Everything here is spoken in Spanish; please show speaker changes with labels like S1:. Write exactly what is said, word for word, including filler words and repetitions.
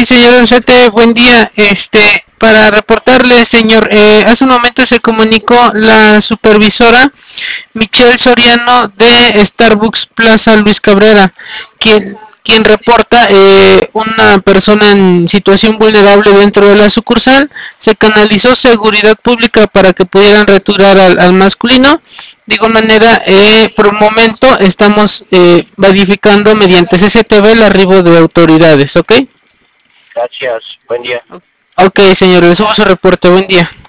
S1: señor Ursete, buen día. Este, para reportarle, señor, eh, hace un momento se comunicó la supervisora Michelle Soriano de Starbucks Plaza Luis Cabrera, quien, quien reporta eh, una persona en situación vulnerable dentro de la sucursal. Se canalizó seguridad pública para que pudieran retirar al, al masculino. De igual manera, eh, por un momento estamos eh, verificando mediante C C T V el arribo de autoridades, ¿ok?
S2: Gracias, buen día.
S1: Ok, señor, le subo su reporte, buen día.